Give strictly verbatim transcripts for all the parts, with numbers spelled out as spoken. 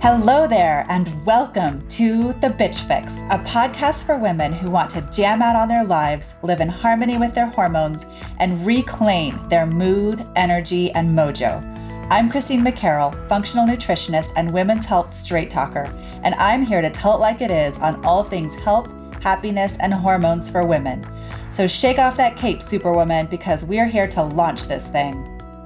Hello there, and welcome to The Bitch Fix, a podcast for women who want to jam out on their lives, live in harmony with their hormones, and reclaim their mood, energy, and mojo. I'm Christine McCarroll, functional nutritionist and women's health straight talker, and I'm here to tell it like it is on all things health, happiness, and hormones for women. So shake off that cape, Superwoman, because we're here to launch this thing.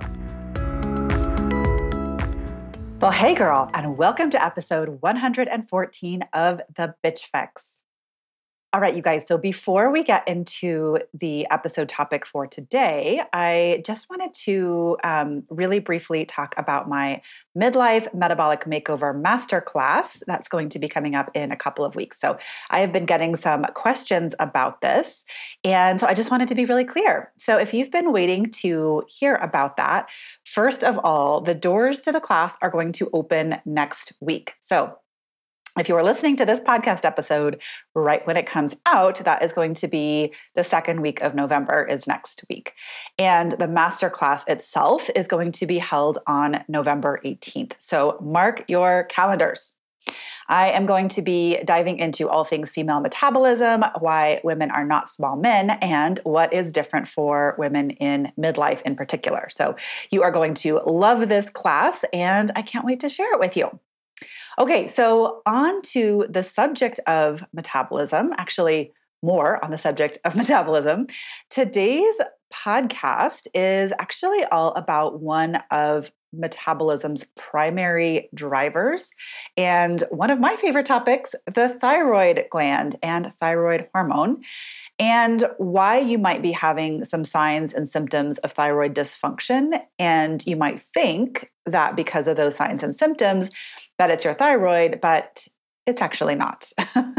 Well, hey girl, and welcome to episode one hundred fourteen of The Bitch Fix. All right, you guys, so before we get into the episode topic for today, I just wanted to um, really briefly talk about my Midlife Metabolic Makeover Masterclass that's going to be coming up in a couple of weeks. So I have been getting some questions about this, and so I just wanted to be really clear. So if you've been waiting to hear about that, first of all, the doors to the class are going to open next week. So if you are listening to this podcast episode right when it comes out, that is going to be the second week of November is next week. And the masterclass itself is going to be held on November eighteenth. So mark your calendars. I am going to be diving into all things female metabolism, why women are not small men, and what is different for women in midlife in particular. So you are going to love this class, and I can't wait to share it with you. Okay, so on to the subject of metabolism, actually more on the subject of metabolism. Today's podcast is actually all about one of metabolism's primary drivers and one of my favorite topics, the thyroid gland and thyroid hormone, and why you might be having some signs and symptoms of thyroid dysfunction. And you might think that because of those signs and symptoms, that it's your thyroid, but it's actually not.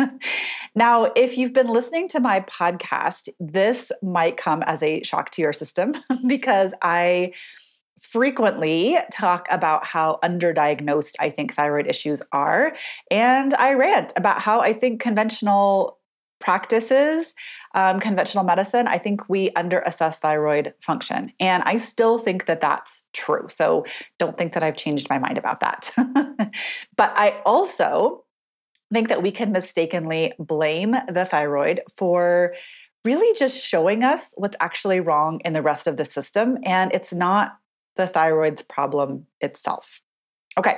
Now, if you've been listening to my podcast, this might come as a shock to your system because I frequently talk about how underdiagnosed I think thyroid issues are. And I rant about how I think conventional practices, um, conventional medicine, I think we underassess thyroid function. And I still think that that's true. So don't think that I've changed my mind about that. But I also think that we can mistakenly blame the thyroid for really just showing us what's actually wrong in the rest of the system. And it's not the thyroid's problem itself. Okay,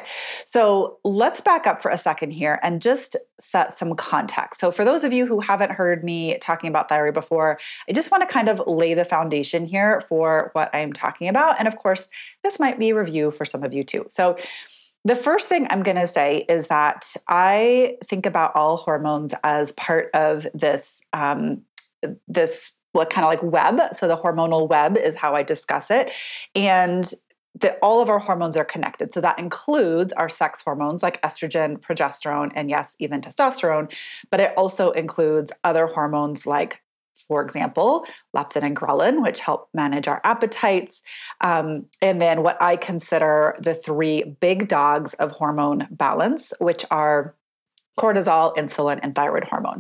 so let's back up for a second here and just set some context. So for those of you who haven't heard me talking about thyroid before, I just want to kind of lay the foundation here for what I'm talking about. And of course, this might be a review for some of you too. So the first thing I'm going to say is that I think about all hormones as part of this, um, this what kind of like web. So the hormonal web is how I discuss it. And that all of our hormones are connected. So that includes our sex hormones like estrogen, progesterone, and yes, even testosterone. But it also includes other hormones like, for example, leptin and ghrelin, which help manage our appetites. Um, and then what I consider the three big dogs of hormone balance, which are cortisol, insulin, and thyroid hormone.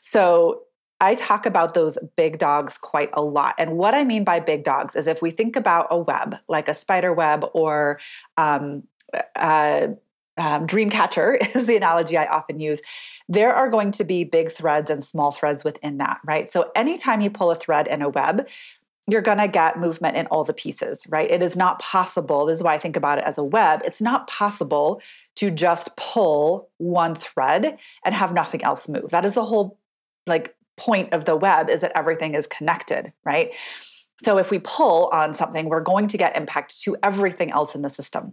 So I talk about those big dogs quite a lot. And what I mean by big dogs is if we think about a web, like a spider web or um, uh, um, dream catcher is the analogy I often use, there are going to be big threads and small threads within that, right? So anytime you pull a thread in a web, you're going to get movement in all the pieces, right? It is not possible. This is why I think about it as a web. It's not possible to just pull one thread and have nothing else move. That is the whole, like, point of the web is that everything is connected, right? So if we pull on something, we're going to get impact to everything else in the system.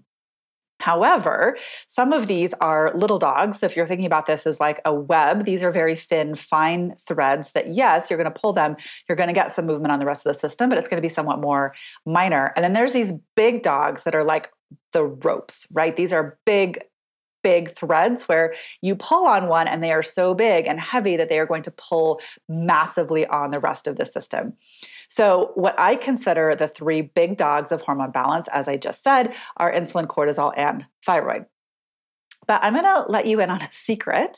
However, some of these are little dogs. So if you're thinking about this as like a web, these are very thin, fine threads that, yes, you're going to pull them. You're going to get some movement on the rest of the system, but it's going to be somewhat more minor. And then there's these big dogs that are like the ropes, right? These are big big threads where you pull on one and they are so big and heavy that they are going to pull massively on the rest of the system. So what I consider the three big dogs of hormone balance, as I just said, are insulin, cortisol, and thyroid. But I'm going to let you in on a secret.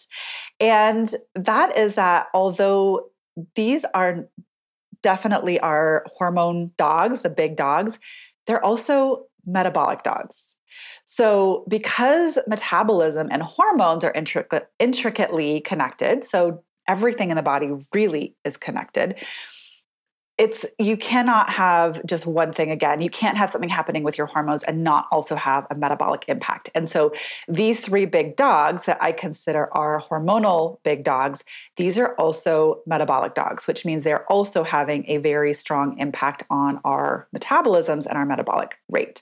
And that is that although these are definitely our hormone dogs, the big dogs, they're also metabolic dogs. So because metabolism and hormones are intricate, intricately connected, so everything in the body really is connected. It's you cannot have just one thing again. You can't have something happening with your hormones and not also have a metabolic impact. And so these three big dogs that I consider are hormonal big dogs, these are also metabolic dogs, which means they're also having a very strong impact on our metabolisms and our metabolic rate.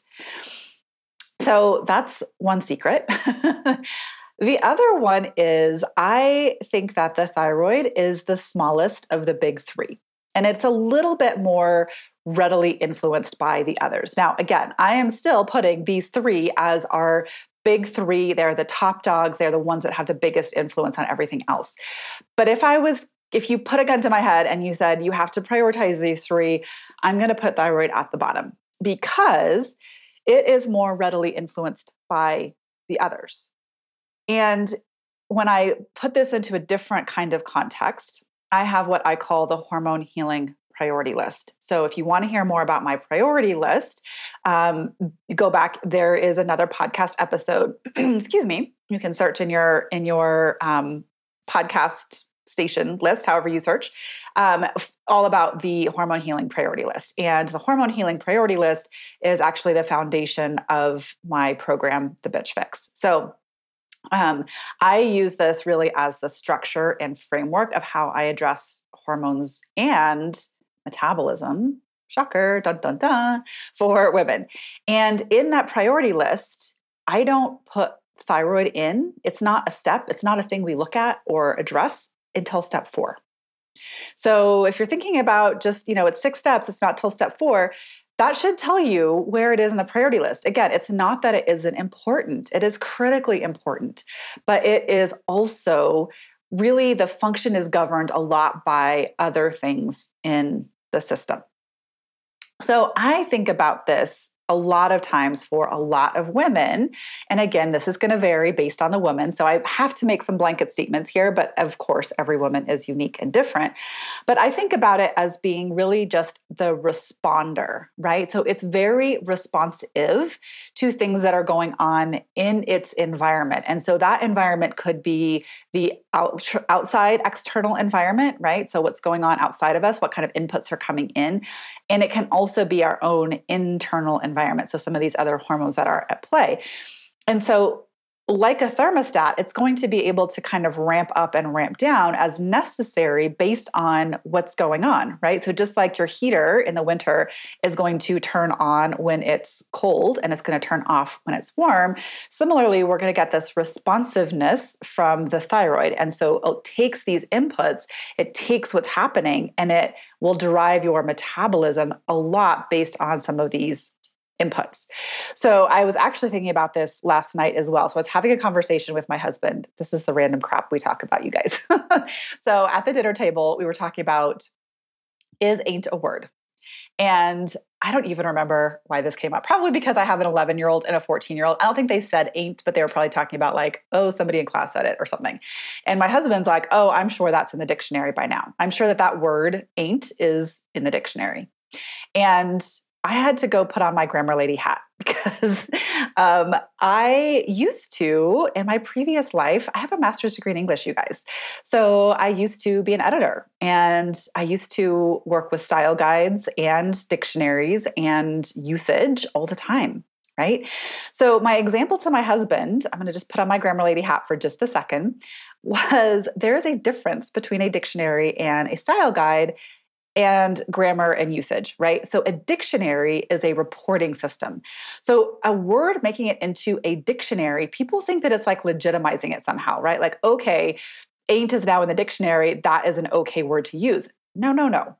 So that's one secret. The other one is I think that the thyroid is the smallest of the big three. And it's a little bit more readily influenced by the others. Now, again, I am still putting these three as our big three. They're the top dogs. They're the ones that have the biggest influence on everything else. But if I was, if you put a gun to my head and you said you have to prioritize these three, I'm going to put thyroid at the bottom because it is more readily influenced by the others. And when I put this into a different kind of context, I have what I call the hormone healing priority list. So if you want to hear more about my priority list, um, go back. There is another podcast episode. Excuse me. You can search in your in your um, podcast station list, however you search, um, all about the hormone healing priority list. And the hormone healing priority list is actually the foundation of my program, The Bitch Fix. So Um, I use this really as the structure and framework of how I address hormones and metabolism, shocker, dun, dun, dun, for women. And in that priority list, I don't put thyroid in. It's not a step. It's not a thing we look at or address until step four. So if you're thinking about just, you know, it's six steps, it's not till step four, that should tell you where it is in the priority list. Again, it's not that it isn't important. It is critically important, but it is also really the function is governed a lot by other things in the system. So I think about this a lot of times for a lot of women. And again, this is going to vary based on the woman. So I have to make some blanket statements here, but of course, every woman is unique and different. But I think about it as being really just the responder, right? So it's very responsive to things that are going on in its environment. And so that environment could be the out, outside external environment, right? So what's going on outside of us, what kind of inputs are coming in. And it can also be our own internal environment. So some of these other hormones that are at play. And so like a thermostat, it's going to be able to kind of ramp up and ramp down as necessary based on what's going on, right? So just like your heater in the winter is going to turn on when it's cold and it's going to turn off when it's warm, similarly, we're going to get this responsiveness from the thyroid. And so it takes these inputs, it takes what's happening, and it will drive your metabolism a lot based on some of these inputs. So I was actually thinking about this last night as well. So I was having a conversation with my husband. This is the random crap we talk about, you guys. So at the dinner table, we were talking about, is ain't a word? And I don't even remember why this came up. Probably because I have an eleven year old and a fourteen year old. I don't think they said ain't, but they were probably talking about like, oh, somebody in class said it or something. And my husband's like, oh, I'm sure that's in the dictionary by now. I'm sure that that word ain't is in the dictionary. And I had to go put on my grammar lady hat because um, I used to, in my previous life, I have a master's degree in English, you guys. So I used to be an editor and I used to work with style guides and dictionaries and usage all the time, right? So my example to my husband, I'm going to just put on my grammar lady hat for just a second, was there's a difference between a dictionary and a style guide and grammar and usage, right? So a dictionary is a reporting system. So a word making it into a dictionary, people think that it's like legitimizing it somehow, right? Like, okay, ain't is now in the dictionary, that is an okay word to use. No, no, no.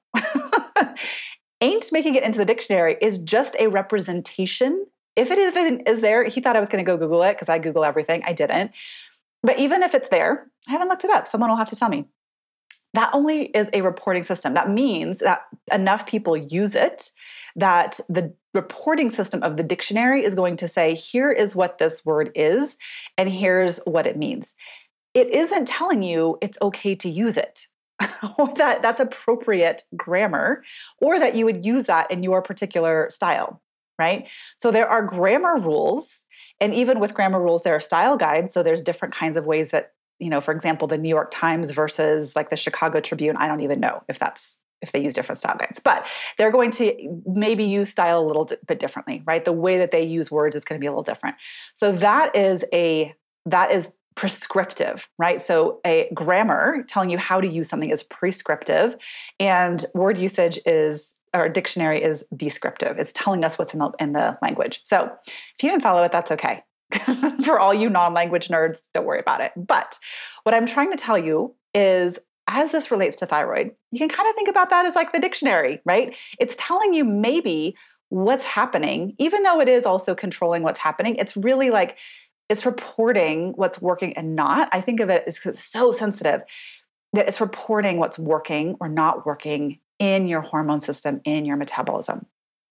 Ain't making it into the dictionary is just a representation. If it is, is there, he thought I was going to go Google it because I Google everything. I didn't. But even if it's there, I haven't looked it up. Someone will have to tell me. That only is a reporting system. That means that enough people use it that the reporting system of the dictionary is going to say, here is what this word is, and here's what it means. It isn't telling you it's okay to use it, or that that's appropriate grammar, or that you would use that in your particular style. right? So there are grammar rules. And even with grammar rules, there are style guides. So there's different kinds of ways that, you know, for example, the New York Times versus like the Chicago Tribune, I don't even know if that's, if they use different style guides, but they're going to maybe use style a little bit differently, right? The way that they use words is going to be a little different. So that is a, that is prescriptive, right? So a grammar telling you how to use something is prescriptive, and word usage is, or dictionary is descriptive. It's telling us what's in the, in the language. So if you didn't follow it, that's okay. For all you non-language nerds, don't worry about it. But what I'm trying to tell you is, as this relates to thyroid, you can kind of think about that as like the dictionary, right? It's telling you maybe what's happening, even though it is also controlling what's happening. It's really like, it's reporting what's working and not. I think of it as it's so sensitive that it's reporting what's working or not working in your hormone system, in your metabolism.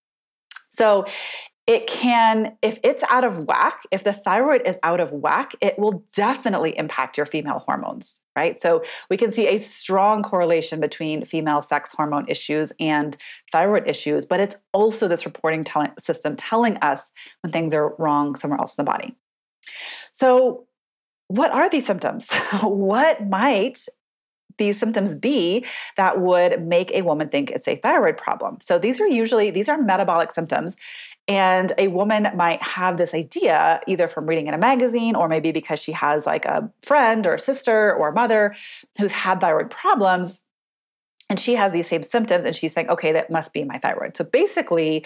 So it can, if it's out of whack, if the thyroid is out of whack, it will definitely impact your female hormones, right? So we can see a strong correlation between female sex hormone issues and thyroid issues, but it's also this reporting tell- system telling us when things are wrong somewhere else in the body. So what are these symptoms? What might these symptoms be that would make a woman think it's a thyroid problem? So these are usually, these are metabolic symptoms. And a woman might have this idea either from reading in a magazine or maybe because she has like a friend or a sister or a mother who's had thyroid problems. And she has these same symptoms and she's saying, okay, that must be my thyroid. So basically,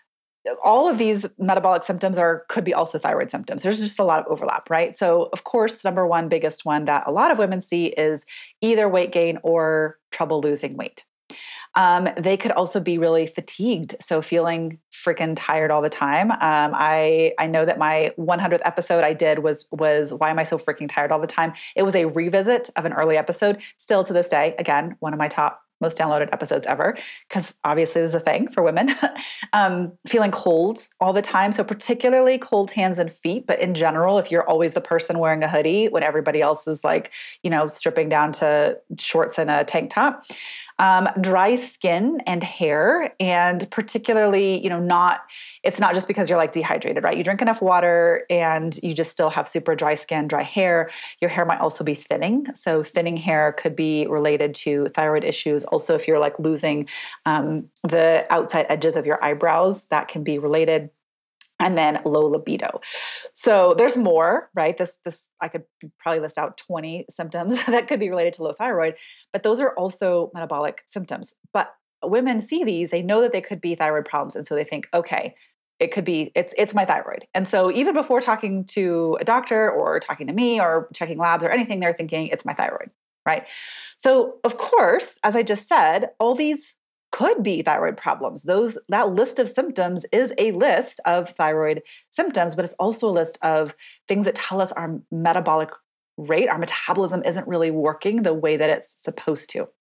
all of these metabolic symptoms are could be also thyroid symptoms. There's just a lot of overlap, right? So of course, number one biggest one that a lot of women see is either weight gain or trouble losing weight. Um, they could also be really fatigued, so feeling freaking tired all the time. Um, I I know that my one hundredth episode I did was was why am I so freaking tired all the time? It was a revisit of an early episode. Still to this day, again, one of my top most downloaded episodes ever, because obviously this is a thing for women. um, feeling cold all the time. So particularly cold hands and feet, but in general, if you're always the person wearing a hoodie when everybody else is like, you know, stripping down to shorts and a tank top. Um, dry skin and hair, and particularly, you know, not, it's not just because you're like dehydrated, right? You drink enough water and you just still have super dry skin, dry hair. Your hair might also be thinning. So thinning hair could be related to thyroid issues. Also, if you're like losing um, the outside edges of your eyebrows, that can be related. And then low libido. So there's more, right? This, this, I could probably list out twenty symptoms that could be related to low thyroid, but those are also metabolic symptoms. But women see these, they know that they could be thyroid problems. And so they think, okay, it could be, it's, it's my thyroid. And so even before talking to a doctor or talking to me or checking labs or anything, they're thinking it's my thyroid, right? So of course, as I just said, all these could be thyroid problems. Those, that list of symptoms is a list of thyroid symptoms, but it's also a list of things that tell us our metabolic rate, our metabolism isn't really working the way that it's supposed to.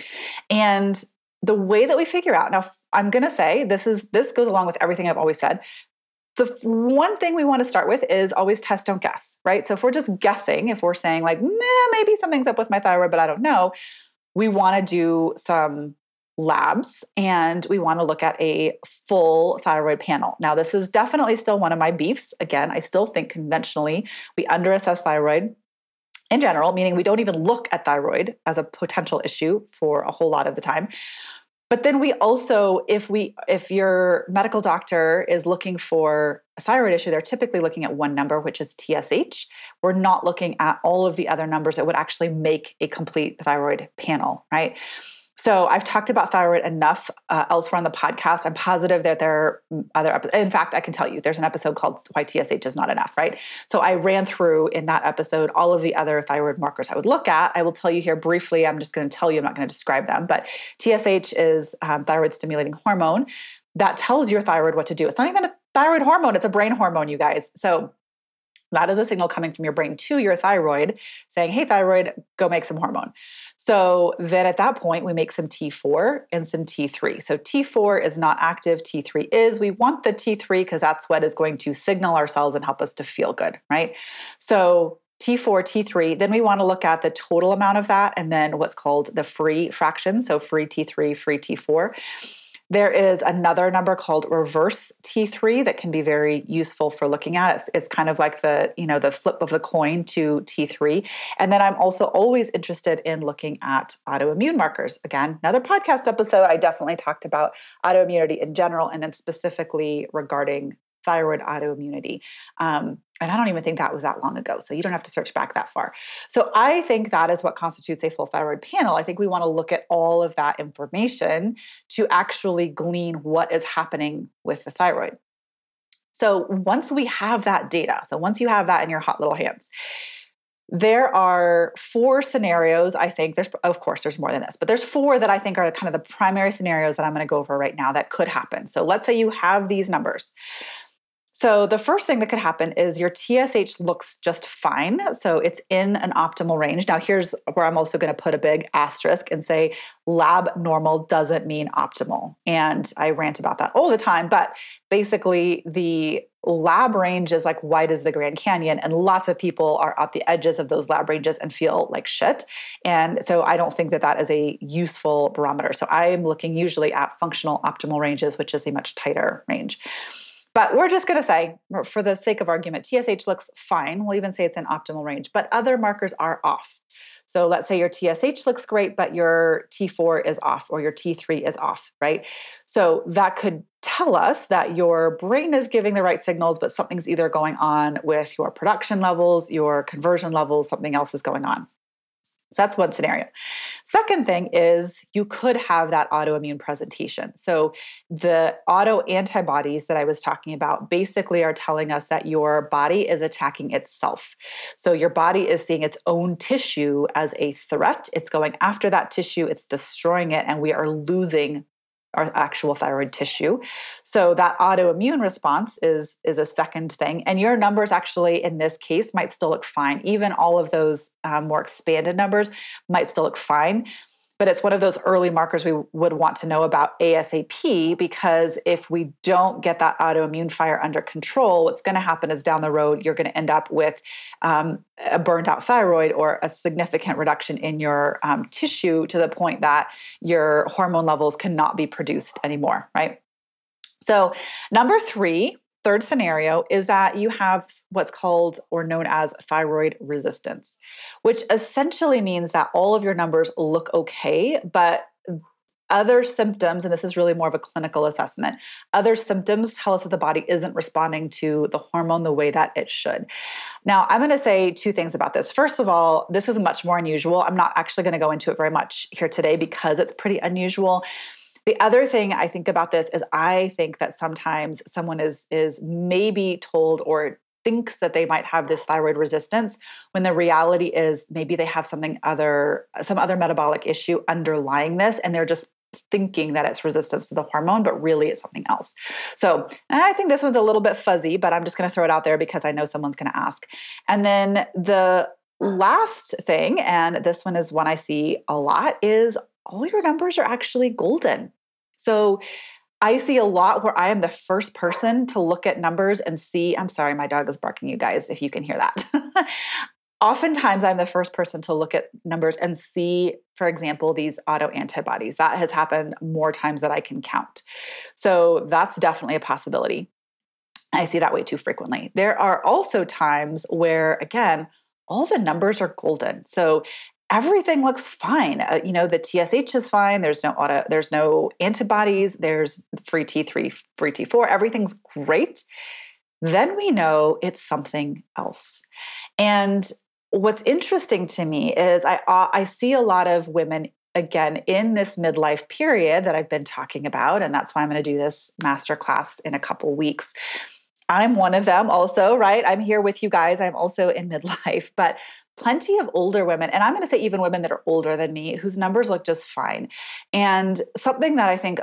And the way that we figure out, now I'm going to say this is, this goes along with everything I've always said. The one thing we want to start with is always test, don't guess, right? So if we're just guessing, if we're saying like, maybe something's up with my thyroid, but I don't know, we want to do some labs and we want to look at a full thyroid panel. Now, this is definitely still one of my beefs. Again, I still think conventionally we underassess thyroid in general, meaning we don't even look at thyroid as a potential issue for a whole lot of the time. But then we also, if we, if your medical doctor is looking for a thyroid issue, they're typically looking at one number, which is T S H. We're not looking at all of the other numbers that would actually make a complete thyroid panel, right? So I've talked about thyroid enough uh, elsewhere on the podcast. I'm positive that there are other episodes. In fact, I can tell you there's an episode called Why T S H is Not Enough, right? So I ran through in that episode all of the other thyroid markers I would look at. I will tell you here briefly. I'm just going to tell you, I'm not going to describe them, but T S H is um, thyroid stimulating hormone that tells your thyroid what to do. It's not even a thyroid hormone. It's a brain hormone, you guys. So that is a signal coming from your brain to your thyroid saying, hey, thyroid, go make some hormone. So then at that point, we make some T four and some T three. So T four is not active, T three is. We want the T three because that's what is going to signal our cells and help us to feel good, right? So T four, T three, then we want to look at the total amount of that and then what's called the free fraction. So free T three, free T four. There is another number called reverse T three that can be very useful for looking at. It's, it's kind of like the, you know, the flip of the coin to T three. And then I'm also always interested in looking at autoimmune markers. Again, another podcast episode, I definitely talked about autoimmunity in general, and then specifically regarding thyroid autoimmunity. Um, and I don't even think that was that long ago. So you don't have to search back that far. So I think that is what constitutes a full thyroid panel. I think we want to look at all of that information to actually glean what is happening with the thyroid. So once we have that data, so once you have that in your hot little hands, there are four scenarios. I think there's, of course, there's more than this, but there's four that I think are kind of the primary scenarios that I'm going to go over right now that could happen. So let's say you have these numbers. So the first thing that could happen is your T S H looks just fine. So it's in an optimal range. Now here's where I'm also going to put a big asterisk and say lab normal doesn't mean optimal. And I rant about that all the time, but basically the lab range is like wide as the Grand Canyon, and lots of people are at the edges of those lab ranges and feel like shit. And so I don't think that that is a useful barometer. So I'm looking usually at functional optimal ranges, which is a much tighter range. But we're just going to say, for the sake of argument, T S H looks fine. We'll even say it's in optimal range, but other markers are off. So let's say your T S H looks great, but your T four is off or your T three is off, right? So that could tell us that your brain is giving the right signals, but something's either going on with your production levels, your conversion levels, something else is going on. So that's one scenario. Second thing is you could have that autoimmune presentation. So the auto antibodies that I was talking about basically are telling us that your body is attacking itself. So your body is seeing its own tissue as a threat. It's going after that tissue, it's destroying it, and we are losing our actual thyroid tissue. So that autoimmune response is, is a second thing. And your numbers actually in this case might still look fine. Even all of those um, more expanded numbers might still look fine. But it's one of those early markers we would want to know about ASAP, because if we don't get that autoimmune fire under control, what's going to happen is down the road, you're going to end up with um, a burned out thyroid or a significant reduction in your um, tissue to the point that your hormone levels cannot be produced anymore, right? So number three, third scenario is that you have what's called or known as thyroid resistance, which essentially means that all of your numbers look okay, but other symptoms, and this is really more of a clinical assessment, other symptoms tell us that the body isn't responding to the hormone the way that it should. Now, I'm going to say two things about this. First of all, this is much more unusual. I'm not actually going to go into it very much here today because it's pretty unusual. The other thing I think about this is I think that sometimes someone is is maybe told or thinks that they might have this thyroid resistance when the reality is maybe they have something other, some other metabolic issue underlying this, and they're just thinking that it's resistance to the hormone, but really it's something else. So I think this one's a little bit fuzzy, but I'm just going to throw it out there because I know someone's going to ask. And then the last thing, and this one is one I see a lot, is all your numbers are actually golden. So I see a lot where I am the first person to look at numbers and see, I'm sorry, my dog is barking, you guys, if you can hear that. Oftentimes I'm the first person to look at numbers and see, for example, these autoantibodies. That has happened more times than I can count. So that's definitely a possibility. I see that way too frequently. There are also times where, again, all the numbers are golden. So everything looks fine. Uh, you know, the T S H is fine. There's no auto, there's no antibodies. There's free T three, free T four. Everything's great. Then we know it's something else. And what's interesting to me is I I see a lot of women, again, in this midlife period that I've been talking about, and that's why I'm going to do this masterclass in a couple weeks. I'm one of them also, right? I'm here with you guys. I'm also in midlife, but plenty of older women, and I'm going to say even women that are older than me, whose numbers look just fine. And something that I think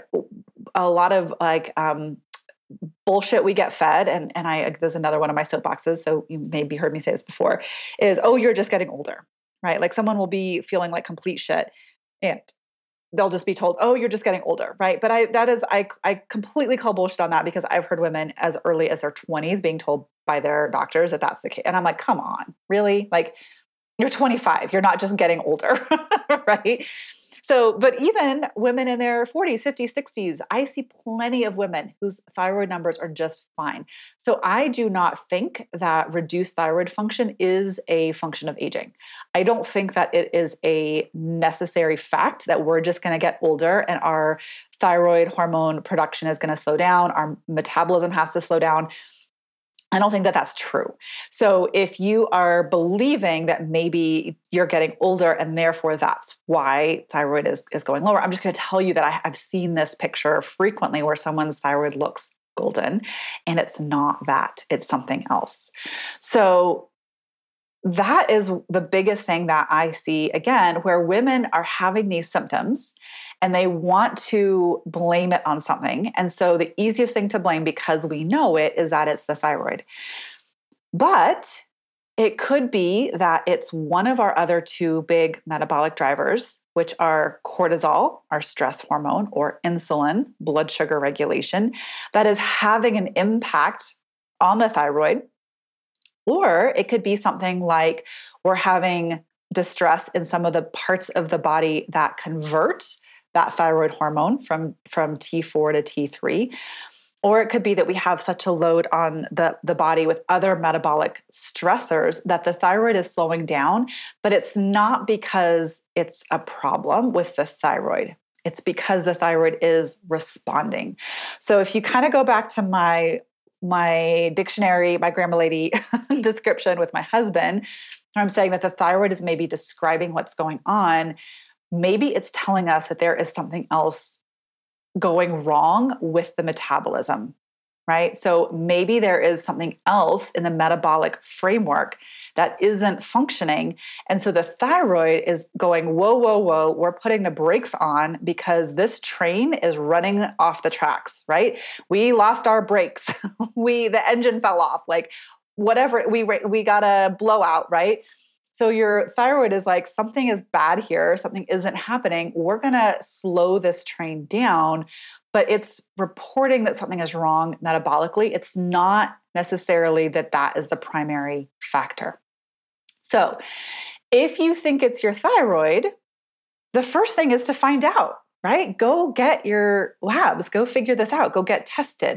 a lot of like um, bullshit we get fed, and, and I, there's another one of my soapboxes, so you maybe heard me say this before, is, oh, you're just getting older, right? Like someone will be feeling like complete shit and they'll just be told, oh, you're just getting older, right? But I, that is, I, I completely call bullshit on that because I've heard women as early as their twenties being told by their doctors that that's the case. And I'm like, come on, really? Like you're twenty-five, you're not just getting older, right? So, but even women in their forties, fifties, sixties, I see plenty of women whose thyroid numbers are just fine. So I do not think that reduced thyroid function is a function of aging. I don't think that it is a necessary fact that we're just going to get older and our thyroid hormone production is going to slow down, our metabolism has to slow down. I don't think that that's true. So if you are believing that maybe you're getting older and therefore that's why thyroid is, is going lower, I'm just going to tell you that I, I've seen this picture frequently where someone's thyroid looks golden and it's not that, it's something else. So that is the biggest thing that I see, again, where women are having these symptoms and they want to blame it on something. And so the easiest thing to blame, because we know it, is that it's the thyroid. But it could be that it's one of our other two big metabolic drivers, which are cortisol, our stress hormone, or insulin, blood sugar regulation, that is having an impact on the thyroid. Or it could be something like we're having distress in some of the parts of the body that convert that thyroid hormone from, from T four to T three. Or it could be that we have such a load on the, the body with other metabolic stressors that the thyroid is slowing down, but it's not because it's a problem with the thyroid. It's because the thyroid is responding. So if you kind of go back to my my dictionary, my grammar lady description with my husband, I'm saying that the thyroid is maybe describing what's going on. Maybe it's telling us that there is something else going wrong with the metabolism, right? So maybe there is something else in the metabolic framework that isn't functioning. And so the thyroid is going, whoa, whoa, whoa, we're putting the brakes on because this train is running off the tracks, right? We lost our brakes. we, the engine fell off, like whatever, we, we got a blowout, right? So your thyroid is like, something is bad here, something isn't happening. We're going to slow this train down, but it's reporting that something is wrong metabolically. It's not necessarily that that is the primary factor. So if you think it's your thyroid, the first thing is to find out, right? Go get your labs, go figure this out, go get tested.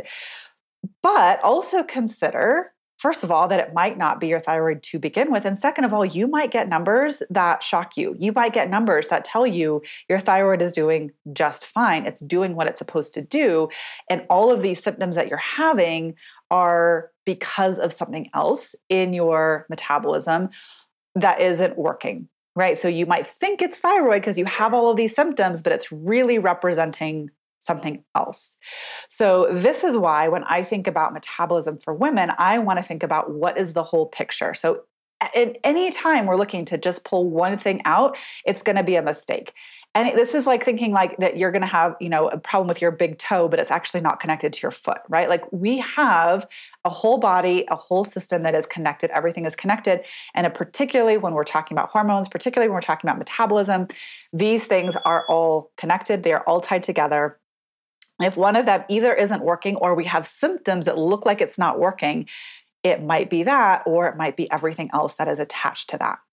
But also consider, first of all, that it might not be your thyroid to begin with. And second of all, you might get numbers that shock you. You might get numbers that tell you your thyroid is doing just fine. It's doing what it's supposed to do. And all of these symptoms that you're having are because of something else in your metabolism that isn't working, right? So you might think it's thyroid because you have all of these symptoms, but it's really representing something else. So this is why when I think about metabolism for women, I want to think about what is the whole picture. So at any time we're looking to just pull one thing out, it's going to be a mistake. And this is like thinking like that you're going to have, you know, a problem with your big toe, but it's actually not connected to your foot, right? Like we have a whole body, a whole system that is connected. Everything is connected. And particularly when we're talking about hormones, particularly when we're talking about metabolism, these things are all connected. They are all tied together. If one of them either isn't working or we have symptoms that look like it's not working, it might be that, or it might be everything else that is attached to that.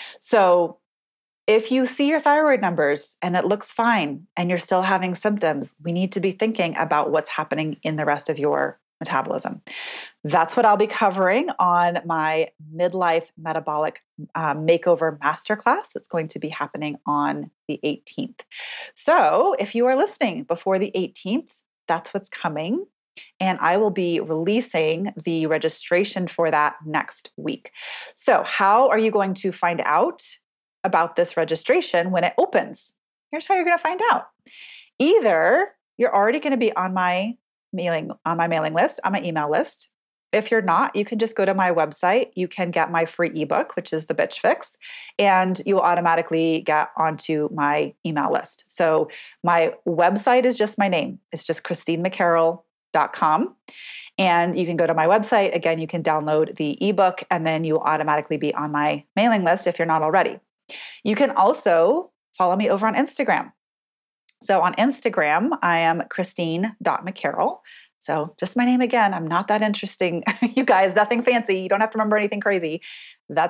So if you see your thyroid numbers and it looks fine and you're still having symptoms, we need to be thinking about what's happening in the rest of your metabolism. That's what I'll be covering on my midlife metabolic uh, makeover masterclass. It's going to be happening on the eighteenth. So if you are listening before the eighteenth, that's what's coming. And I will be releasing the registration for that next week. So how are you going to find out about this registration when it opens? Here's how you're going to find out. Either you're already going to be on my mailing on my mailing list, on my email list. If you're not, you can just go to my website. You can get my free ebook, which is the Bitch Fix, and you will automatically get onto my email list. So my website is just my name. It's just christine mccarroll dot com. And you can go to my website. Again, you can download the ebook and then you'll automatically be on my mailing list if you're not already. You can also follow me over on Instagram. So on Instagram, I am christine dot mccarroll. So just my name again. I'm not that interesting. You guys, nothing fancy. You don't have to remember anything crazy. That's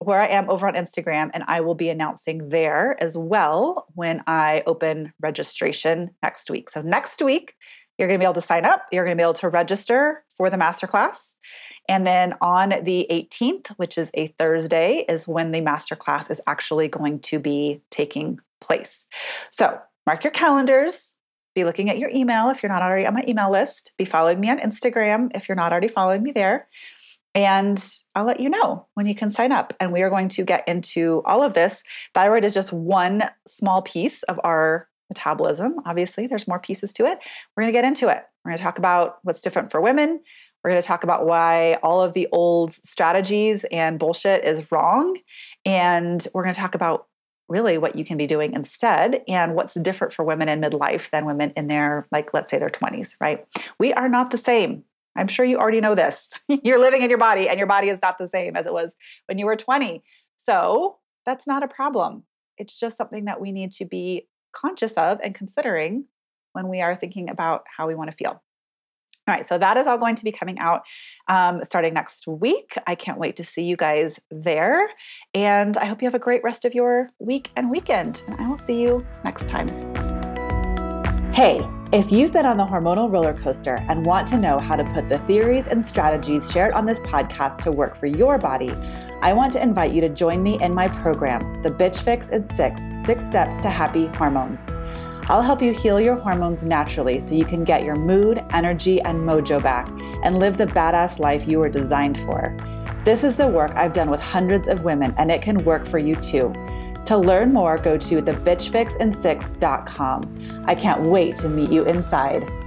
where I am over on Instagram, and I will be announcing there as well when I open registration next week. So next week, you're going to be able to sign up. You're going to be able to register for the masterclass. And then on the eighteenth, which is a Thursday, is when the masterclass is actually going to be taking place. So mark your calendars. Be looking at your email if you're not already on my email list. Be following me on Instagram if you're not already following me there. And I'll let you know when you can sign up. And we are going to get into all of this. Thyroid is just one small piece of our metabolism. Obviously, there's more pieces to it. We're going to get into it. We're going to talk about what's different for women. We're going to talk about why all of the old strategies and bullshit is wrong. And we're going to talk about really what you can be doing instead and what's different for women in midlife than women in their, like, let's say their twenties, right? We are not the same. I'm sure you already know this. You're living in your body and your body is not the same as it was when you were twenty. So that's not a problem. It's just something that we need to be conscious of and considering when we are thinking about how we want to feel. All right, so that is all going to be coming out um, starting next week. I can't wait to see you guys there. And I hope you have a great rest of your week and weekend. And I will see you next time. Hey, if you've been on the hormonal roller coaster and want to know how to put the theories and strategies shared on this podcast to work for your body, I want to invite you to join me in my program, The Bitch Fix in Six, Six Steps to Happy Hormones. I'll help you heal your hormones naturally so you can get your mood, energy, and mojo back and live the badass life you were designed for. This is the work I've done with hundreds of women, and it can work for you too. To learn more, go to the bitch fix in six dot com. I can't wait to meet you inside.